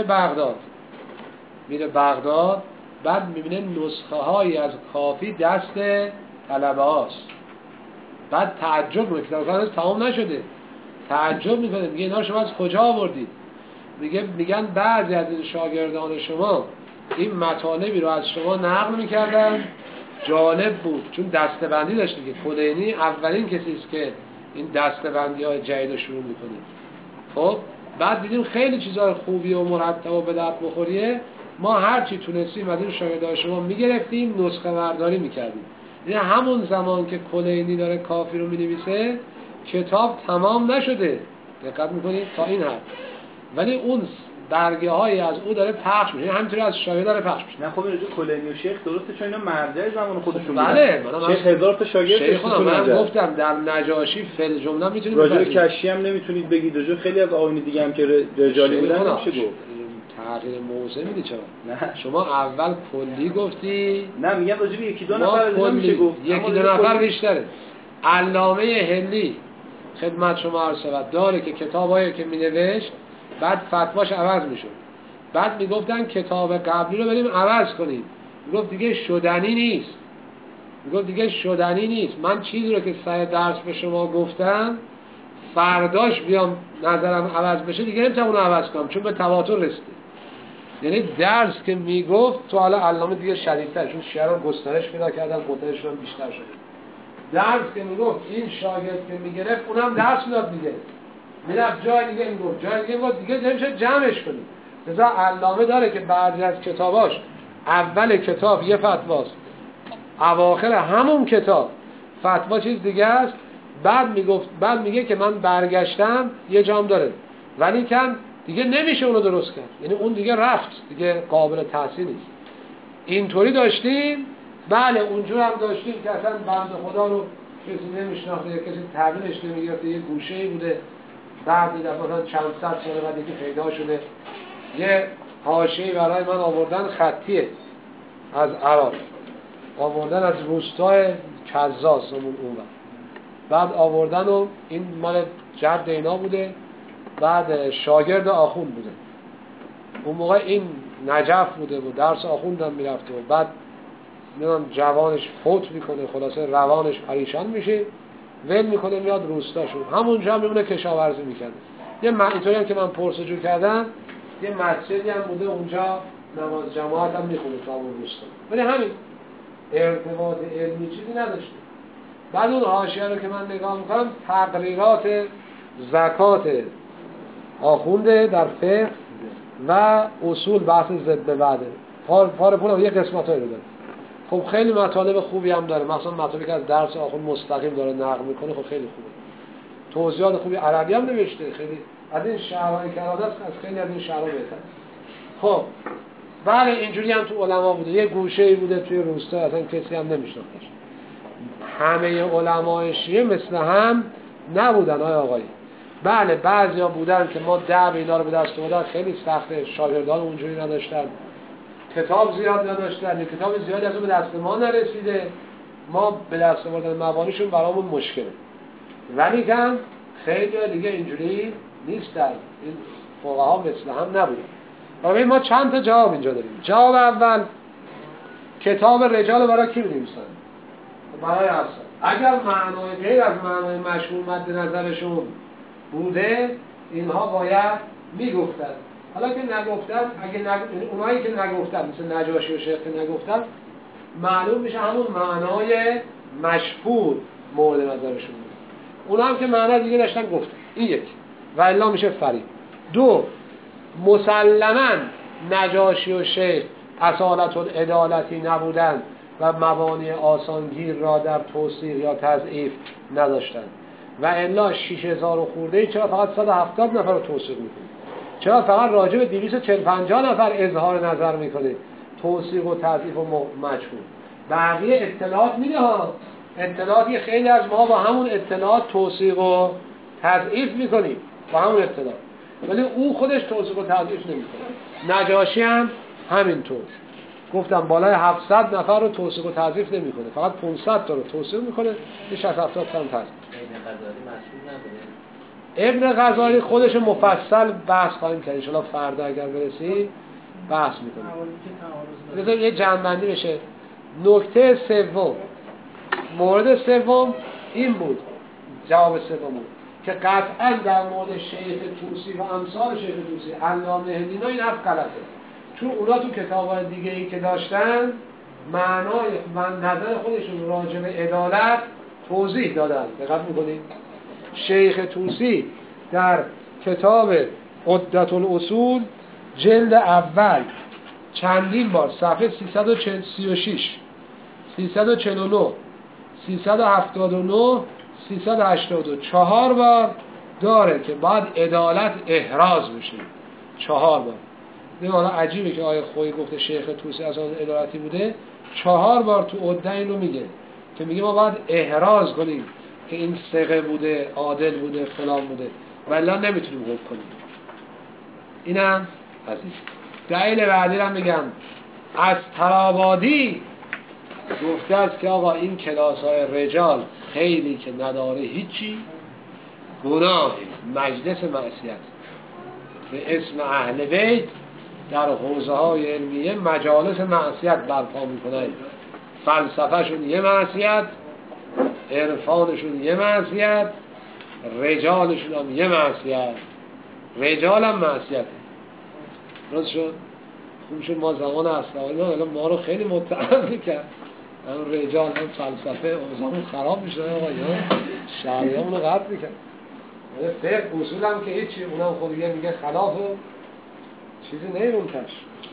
A: بغداد بعد میبینه نسخه هایی از کافی دست طلبه هاست. بعد تعجب میکنه که هنوز تمام نشده، تعجب میکنه، میگه اینا شما از کجا آوردید؟ میگن بعضی از این شاگردان شما این مطالبی رو از شما نقل میکردن، جالب بود چون دسته‌بندی داشت دیگه. کلینی اولین کسی است که این دسته‌بندی‌های جدید رو شروع میکنه. خب بعد دیدیم خیلی چیزای خوبی و مرتب و به درد بخوریه، ما هر چی تونستیم از این شاگردای شما میگرفتیم، نسخه برداری میکردیم. یعنی همون زمان که کلینی داره کافی رو مینویسه کتاب تمام نشده، دقت میکنید تا این حد، ولی اون برگه هایی از او داره پخش میشه، همینطوری از شاگرد داره پخش میشه.
D: نه خب اینجا کلینی و شیخ درسته چون اینا مرجع زمان خودشون بودن.
A: بله
D: شیخ هزار تا شاگرد
A: شیخ من گفتم در نجاشی فل جمله میتونید
D: راجع به کشی هم نمیتونید بگید، راجع خیلی از آیین دیگه هم که رجالی بودن نمیشه گفت.
A: تغییر موضع میدی چرا؟ نه شما اول کلی گفتی.
D: نه میگم راجع به یکی دو نفر نمیشه گفت،
A: یکی دو نفر بیشتره. علامه هلی خدمت شما عرض شود داره که کتابایی که مینوشت بعد فتواش عوض میشد، بعد میگفتن کتاب قبلی رو بریم عوض کنیم، میگفت دیگه شدنی نیست، من چیزی رو که سر درس به شما گفتم فرداش بیام نظرم عوض بشه دیگه نمیتونم اونو عوض کنم چون به تواتر رسیده. یعنی درس که میگفت تو حالا علامه دیگه شدیدتر چون شعر رو گسترش پیدا کردن قدرتشون بیشتر شده، درس که میگفت این شاگرد که میگرفت اونم درس میداد دیگه، میرفت جای دیگه میگفت، جای دیگه میگفت، دیگه نمیشه جمعش کنیم. لذا علامه داره که بعضی از کتاباش اول کتاب یه فتواست، اواخر همون کتاب فتوا چیز دیگه است. بعد میگه که من برگشتم یه جام داره، ولی کن دیگه نمیشه اونو درست کرد، یعنی اون دیگه رفت، دیگه قابل تحسین نیست. اینطوری داشتیم. بله اونجور هم داشتیم که اصلا بنده خدا رو کسی نمیشناخته، یا کسی تحویلش نمیگرفته، یه گوشه‌ای بوده، بعد مثلا چند صد سال بعد یکی پیدا شده. یه حاشیه‌ای برای من آوردن خطیه از عراق، آوردن از روستای کزاس اون بعد آوردن و این مال جد اینا بوده، بعد شاگرد آخوند بوده. اون موقع این نجف بوده و درس آخوندم میرفته و بعد میدونم جوانش فوت میکنه، خلاصه روانش پریشان میشه، ول میکنه میاد روستاشون، همونجا هم میمونه کشاورزی میکنه. اینطوری هم که من پرسجو کردم یه مسجدی هم بوده اونجا، نماز جماعت هم میخونه تا اون روستا، ولی همین ارتباط علمی چیزی نداشته. بعد اون حاشیه رو که من نگاه میکنم تقریرات زکات آخونده در فقه و اصول بحث ضد به وعده پار پول یه قسمتایی رو داره. خب خیلی مطالب خوبی هم داره، مثلا مطالبی که از درس آخوند مستقیم داره نقل میکنه، خب خیلی خوبه. توضیحات خوبی عربی هم نوشته، خیلی از این شعرهای کراده است، از خیلی از این شعرها بهتر. خب بله اینجوری هم تو علما بوده، یه گوشه‌ای بوده توی روستا اصلا کسی هم نمیشناختش. همه علمای شیعه مثل هم نبودن آقای. بله بعضیا بودن که ما اینا رو به دست آوردن خیلی سخته، شاگردان اونجوری نداشتن، کتاب زیاد نداشتن، یه کتاب زیادی از اون به دست ما نرسیده، ما به دست آوردن مبانیشون برامون مشکله. ولی کم خیلی دیگه اینجوری نیستن، این فقها مثل هم نبودن. برای ما چند تا جواب اینجا داریم. جواب اول، کتاب رجال برای کی می‌نویسن؟ برای اصلا اگر معنای غیر از معنای مشهور مد نظرشون بوده اینها باید میگفتن. حالا که نگفتن، اونایی که نگفتن مثل نجاشی و شیخ که نگفتن، معلوم میشه همون معنای مشهور مورد نظرشون بود. اونا هم که معنای دیگه داشتن گفتن. این یک و الا میشه فرید. دو، مسلماً نجاشی و شیخ اصالت العدالتی نبودن و مبانی آسانگیر را در توصیح یا تضعیف نداشتن و الا 6000 خورده چرا فقط 170 نفر رو توصیح میکنه؟ چرا فقط راجع به 240-250 نفر اظهار نظر میکنه؟ توصیح و تضعیف و مجهول. بقیه اطلاعات میده ها، اطلاعاتی خیلی از ما با همون اطلاعات توصیح و تضعیف میکنیم، با همون اطلاعات، ولی او خودش توصیح و تضعیف نمیکنه. نجاشی هم همینطور، گفتم بالای 700 نفر رو توصیح و تضعیف نمیکنه، فقط 500 تا رو توصیح میکنه، یه 60-70 تا هم تضعیف. ابن غزالی خودش مفصل بحث خواهیم کرد ان شاء الله، فردا اگر برسیم بحث میکنیم. بذار یه جمع‌بندی بشه. نکته سوم، مورد سوم این بود، جواب سوم بود که قطعا در مورد شیخ طوسی و امثال شیخ طوسی، علامه هندینا این حرف غلطه، چون اونا تو کتاب‌های دیگه‌ای که داشتن معنای و نظر خودشون راجع به عدالت توضیح دادن. دقت می‌کنید؟ شیخ طوسی در کتاب عدة الاصول جلد اول چندین بار صفحه 336 349 379 382 4 بار داره که باید عدالت احراز بشه. 4 بار. این حالا عجیبه که آیه خویی گفته شیخ طوسی اصلا عدالتی بوده، 4 بار تو عده اینو میگه که میگه ما باید احراز کنیم که این ثقه بوده، عادل بوده، فلان بوده، ولی نمیتونیم حکم کنیم. اینم عزیز. دلیل بعدی رو میگم، از طرابادی گفته است که آقا این کلاس‌های رجال خیلی که نداره هیچی، گناه مجلس معصیت به اسم اهل بیت در حوزه‌های علمیه مجالس معصیت برپا میکنن. فلسفه‌شون یه معصیت، عرفانشون یه معصیت، رجالشون هم یه معصیت، رجال هم معصیته. درست شد؟ خوب شد ما زمان اصلاحی ما رو خیلی متهم میکرد، هم رجال هم فلسفه اوضاعمون خراب میشه آقا، یا شرعیامون رو قطع میکرد. فقه اصول هم که هیچی، اونم خود میگه خلاف چیزی نیرون تش.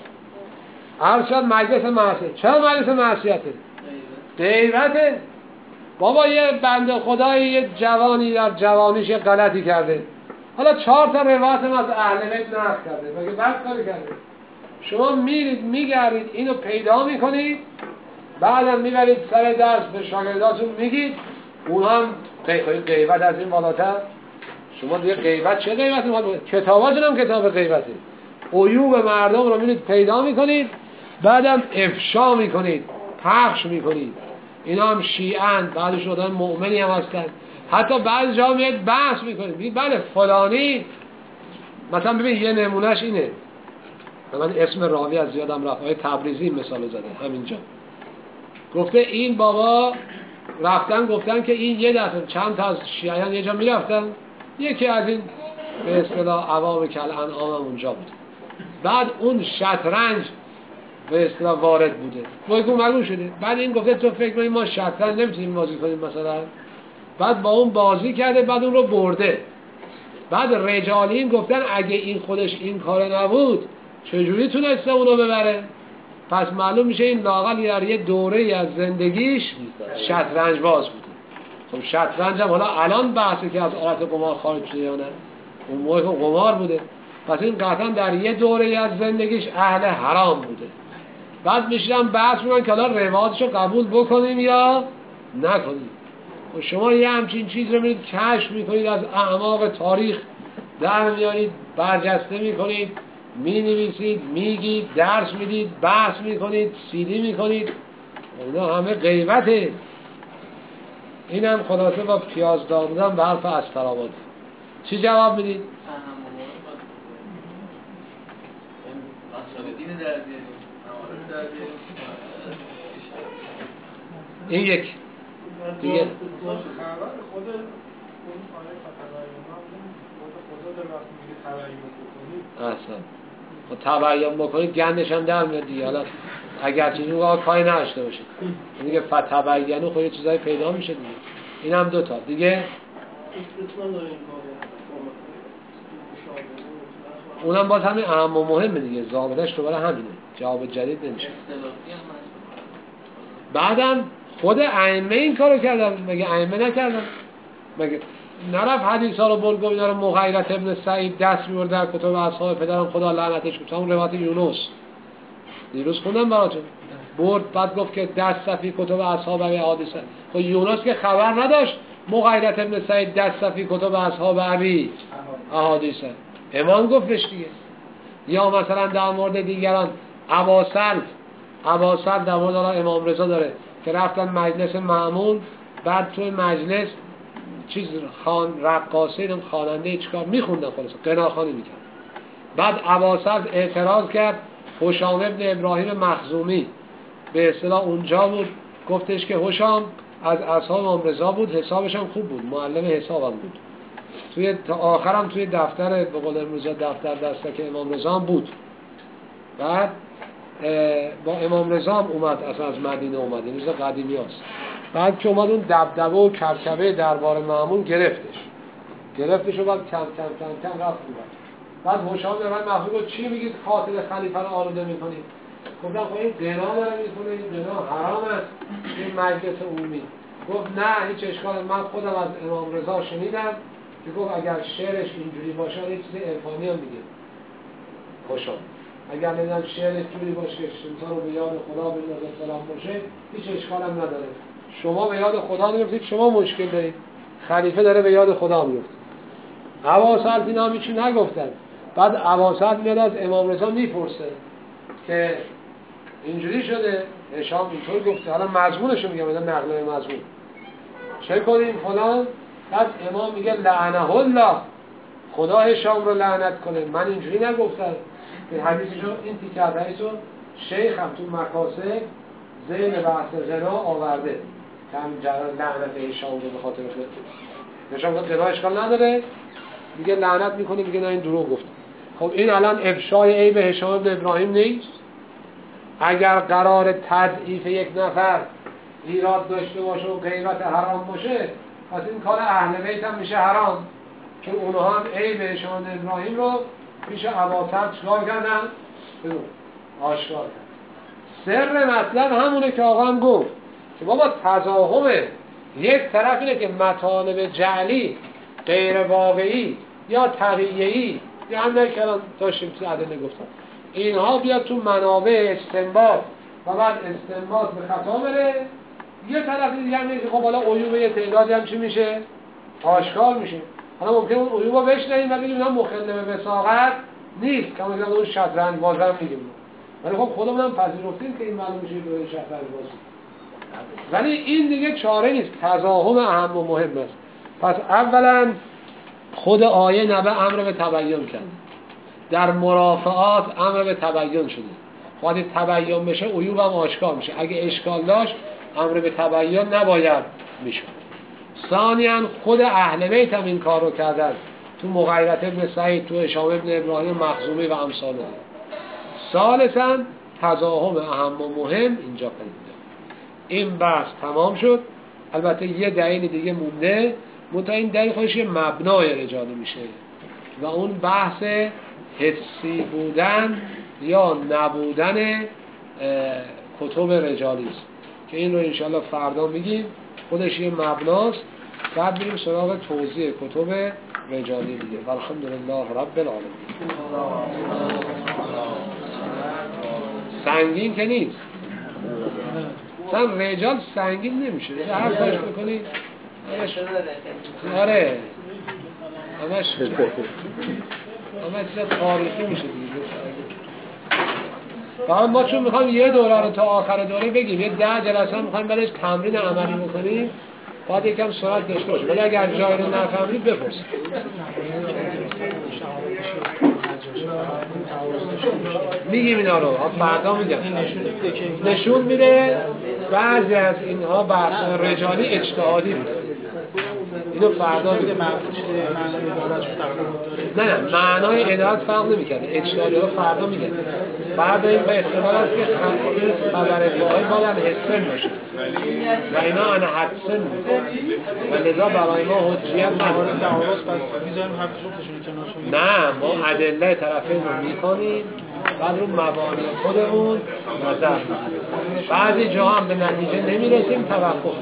A: عرض شد مجلس معصیت. چرا مجلس معصیته؟ غیبته. بابا یه بنده خدایی یه جوانی در جوانیش یه غلطی کرده، حالا 4 تا روایت هم از اهل بیت نقل کرده، مگه بد کاری کرده؟ شما میرید میگردید اینو پیدا میکنید، بعدم میبرید سر درس به شاگرداتون میگید، اون هم غیبت از این بالاتر. شما دیگه غیبت چه غیبتی میخواد؟ کتاباتون هم کتاب غیبته. عیوب مردم رو میرید پیدا میکنید، بعدم افشا میکنید، پخش میکنید. اینا هم شیعن، بعدش آدم مؤمنی هم هستن. حتی بعضی جا میاد بحث میکنید، میگید بله فلانی، مثلا ببین یه نمونهش اینه، من اسم راوی از یادم رفت، آقای تبریزی مثال زده همینجا، گفته این بابا رفتن گفتن که این یه دفعه چند تا از شیعیان یه جا میرفتن، یکی از این به اصطلاح عوام کالانعام هم اونجا بود، بعد اون شطرنج به اصطلاح وارد بوده، مگو شده، بعد این گفته تو فکر کنی ما شطرنج نمیتونیم بازی کنیم مثلا، بعد با اون بازی کرده، بعد اون رو برده. بعد رجالین گفتن اگه این خودش این کار نبود چجوری تونسته اونو ببره؟ پس معلوم میشه این لااقل در یه دوره از زندگیش شطرنج باز بوده. خب شطرنج هم حالا الان بحثه که از آلت قمار خارج شده یا نه، اون موقع قمار بوده، پس این قطعا در یه دوره از زندگیش اهل حرام بوده. بعد میشنم بحث میکنن که حالا روایتشو قبول بکنیم یا نکنیم. و شما یه همچین چیز رو میرید کشف میکنید، از اعماق تاریخ در میارید، برجسته میکنید، مینویسید، میگید، درس میدید، بحث میکنید، سیدی میکنید، اینا همه غیبته. این هم خلاصه با پیاز دادن به حرف استرآباد. چی جواب میدید؟ این یک دیگه
C: خبر خود اون آیه خدا در وقت میگه تبیین بکنید،
A: اصلا خب تبیین بکنید گندش هم در میاد دیگه. حالا اگر چیزی اون کاری نداشته باشید دیگه فتبینو خود چیزایی پیدا میشه دیگه. این هم 2 تا دیگه. اونم باز همین اهم و مهمه دیگه، ضابطش دوباره همینه، جواب جدید نمیشه. بعدم خود ائمه این کارو کردن، مگه ائمه نکردن؟ مگه نرفت حدیثا رو برد اینا رو مغیرت ابن سعید دست می‌برد در کتب اصحاب پدرم خدا لعنتش کنه، اون روایت یونس دیروز خوندم براتون، برد بعد گفت که دست صفی کتب اصحاب حدیث. خب یونس که خبر نداشت مغیرت ابن سعید دست صفی کتب اصحاب ابی احادیث، امام گفتش دیگه. یا مثلا در مورد دیگران اباسلف در مورد امام رضا داره که رفتن مجلس مأمون، بعد توی مجلس چیز رقاصه خواننده چیکار میخوندن، خلاص قناخوانی میکرد. بعد اباسلف اعتراض کرد، هشام ابن ابراهیم مخزومی به اصطلاح اونجا بود، گفتش که هشام از اصحاب امام رضا بود، حسابش هم خوب بود، معلم حسابم بود، توی تا آخرم توی دفتر به قول امروز دفتر دستک امام رضا بود. بعد با امام رضا هم اومد، اصلا از مدینه اومد، این روز قدیمی هست. بعد که اومد اون دبدبه و کبکبه دربار مأمون گرفتش و بعد کم رفت اومد. بعد هشام به من مخلوق چی میگید خاطر خلیفه رو آلوده میکنید؟ گفتم خب این قنا داره میکنه، این قنا حرام است این مجلس عمومی. گفت نه هیچ اشکال، من خودم از امام رضا شنیدم که گفت اگر شعرش اینجوری باشه یه چیز عرفانی هم میگه هشام، اگر نمیدونم شعرش جوری باشه که انسان رو به یاد خدا بندازه سلام باشه هیچ اشکال هم نداره. شما به یاد خدا میفتید، شما مشکل دارید، خلیفه داره به یاد خدا میفته. اباسلف اینا هم هیچی نگفتن. بعد اباسلف میاد از امام رضا میپرسه که اینجوری شده، هشام اینطور گفته، حالا مضمونشو میگم، اینا نقل مضمون، چه کنیم فلان. بعد امام میگه لعنه الله، خدا هشام رو لعنت کنه، من اینجوری نگفتم. که حدیثشو این تیکه حدیثو شیخ هم تو مقاصد ذیل بحث غنا آورده که هم لعنت هشام رو به خاطر خود هشام گفت غنا اشکال نداره، میگه لعنت میکنه، میگه نه این دروغ گفت. خب این الان افشای عیب هشام ابن ابراهیم نیست؟ اگر قرار تضعیف یک نفر ایراد داشته باشه و غیبت حرام باشه، پس این کار اهل بیت هم میشه حرام. چون اونها هم عیب شان ابراهیم رو پیش اباسط چکار کردن؟ آشکار کردن. سر مطلب همونه که آقا هم گفت که بابا تضاهمه. یک طرف اینه که مطالب جعلی غیر واقعی یا طبیعی یا هم کلان داشتیم تو عدله گفتم اینها بیاد تو منابع استنباط و بعد استنباط به خطا بره. یه طرف دیگه هم که خب حالا عیوب یه تعدادی هم چی میشه؟ آشکار میشه. حالا ممکنه اون عیوب رو بشنیم و بگیم اونها مخل به وثاقت نیست که مثلا اون شطرنج بازم میگیم، ولی خب خودمون هم پذیرفتیم که این معلوم میشه به شطرنج باز. ولی این دیگه چاره نیست، تضاهم اهم و مهم است. پس اولا خود آیه نبه امر به تبیین کرد، در مرافعات امر به تبیین شده. وقتی تبیین بشه عیوب هم آشکار میشه. اگه اشکال داشت امر به تبیین نباید میشه. ثانیاً خود اهل بیت هم این کار رو کردن، تو مغیرت ابن سعید، تو هشام ابن ابراهیم مخزومی و امثال اون. ثالثاً تضاهم اهم و مهم اینجا پیدا. این بحث تمام شد. البته یه دلیل دیگه مونده، منتها این دلیل خودش یه مبنای رجالی میشه و اون بحث حسی بودن یا نبودن کتب رجالی است که این رو انشاءالله فردا میگیم. خودش یه مبناست. بعد بریم سراغ توضیح کتب رجالی دیگه. والحمدلله رب العالمین. سنگین که نیست، مثلا رجال سنگین نمیشه، هر کارش بکنی آره همش چیز تاریخی میشه دیگه. فقط ما چون میخوایم یه دوره رو تا آخر دوره بگیم، یه 10 جلسه هم میخوایم بلش تمرین عملی بکنیم، باید یکم سرعت داشته باشه. ولی اگر جای رو نفهمید بپرسید. میگیم اینا رو فردا میگم. نشون میده بعضی از اینها بحث رجالی اجتهادی بود. اینو فردا میگم. نه معنای عدالت فرق نمیکنه. اجتهادی رو فردا میگم. بعد این به احتمال است که خبر فاعل باید حسن باشه و اینا انا حدسن و لذا برای ما حجیت نداره. نه ما ادله طرفین رو میکنیم، بعد رو مبانی خودمون نظر میکنیم. بعضی جا هم به نتیجه نمیرسیم، توقف.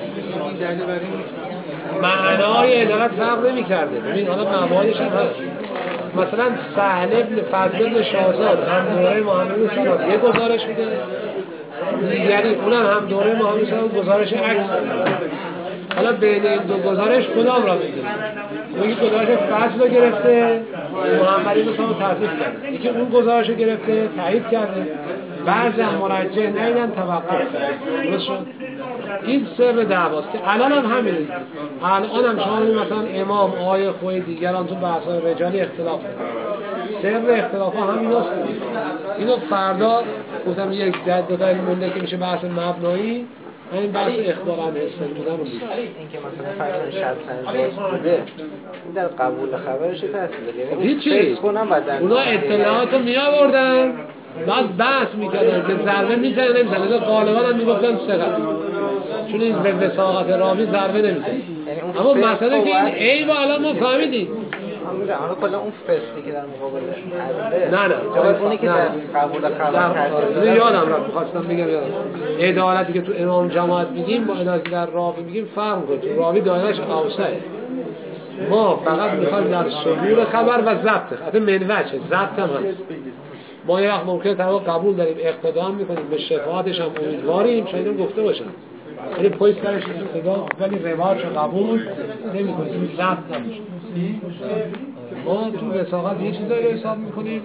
A: معنای عدالت فرق نمیکرده. ببین حالا موادش هم هست. مثلا سهل ابن فضل ابن شاهزاد هم دوره محمد سلام یه گزارش میده، دیگری اونم هم دوره محمد سلام گزارش عکس. حالا بین این دو گزارش کدام را میگیریم؟ یکی گزارش فضل رو گرفته، محمدی رو تصدیق کرده. یکی اون گزارش رو گرفته، تایید کرده. بعضی هم مرجح نیدن، توقف کرده. درست شد؟ این سر دعواست که الان هم همینه. الان هم شما مثلا امام آیه خوی دیگران تو بحث‌های رجالی اختلاف دارن. سر اختلاف ها همین هست. اینو فردا گفتم یک دو دلیل مونده که میشه بحث مبنایی. این بحث اخباران حسن بودن رو میشه.
G: این که مثلا فرضاً شطرنج باز بوده، این در قبول خبرش تاثیر داره.
A: هیچی. اونا اطلاعاتو می آوردن، بعد بحث میکردن که ضربه میزنه نمیزنه. غالبا هم میگفتن سقط، چون این به وثاقت راوی ضربه نمیزنه. اما مثلا که این عیب الان ما فهمیدیم.
G: آره کلا اون فستی که در مقابل
A: نه
G: اونی که در قبول خبر
A: یادم رفت خواستم بگم یادم. عدالتی که تو امام جماعت میگیم با عدالتی در راوی میگیم فرق میکنه. تو راوی دایره‌اش اوسعه. ما فقط میخوایم در صدور خبر و ضبط. حتی منوچه ضبط هم هست. ما یه وقت ممکنه طبعا قبول داریم، اقتدا میکنیم، به شفاعتش هم امیدواریم، شاید هم گفته باشن. ولی پای سرش اقتدا، ولی روایتش قبول نمیکنیم، ضبط نمیشه. ما تو وثاقت یه چیزایی رو حساب میکنیم.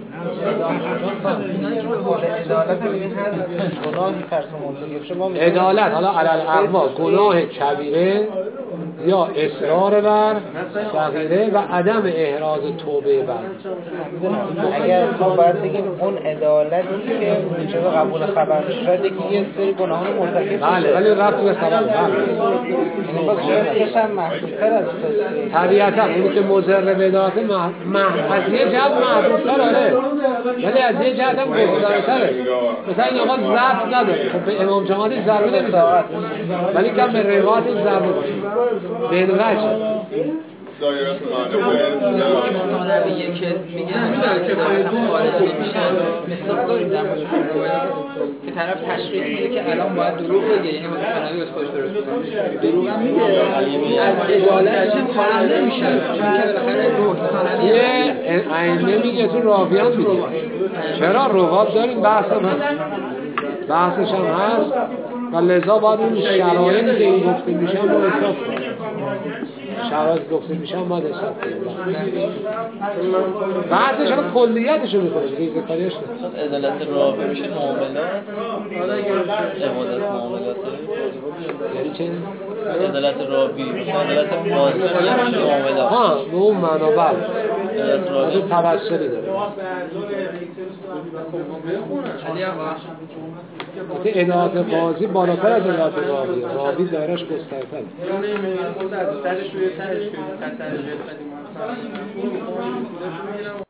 A: عدالت حالا علل اقوا گناه کبیره یا اصرار بر صغیره و عدم احراز توبه بر.
G: اگر ما باید بگیم اون عدالتی که موجب قبول خبر میشه که یه سری گناهان مرتکب
A: بله ولی رفت به خبر
G: یعنی باز خودش هم محدودتر از
A: طبیعتا اونی که مضر به عدالت از یه جهت محدودتر آره، ولی از یه جهت هم گسترده‌تره. مثلا این آقا ضبط نداره، خب به امام جماعتی ضربه نمیزنه، ولی کم به روایت ضربه باشه. به وجه
H: دایره
E: معتبر به یک میگن مثلا خارجی میشن مثال داریم در مورد که طرف تشخیص میده که الان باید دروغ بگه، یعنی حاضر ثانوی اسکوش درست کنه، دروغ هم میگه از عدالتش هم خارج نمیشه، چون که بالاخره روح ثانویه
A: عینه میگه تو راوی هم میگه. چرا رواب داریم بحثش هم هست و لذا باید اون شرایطی که این گفته میشن رو حساب کنیم. شرایط گفته میشن باید حساب کنیم. بعدش هم کلیتش رو میکنه دیگه ذکریش نه.
F: عدالت راوی میشه معاملات، عبادت معاملات.
A: یعنی چه؟
F: عدالت راوی مثلا عدالت قاضی میشه معاملات.
A: ها به اون معنا بله.
F: عدالت راوی
A: توسلی داره. وقتی عدالت قاضی بالاتر از عدالت راویه، راوی دایرش گسترتره.
C: از درش روی ترش که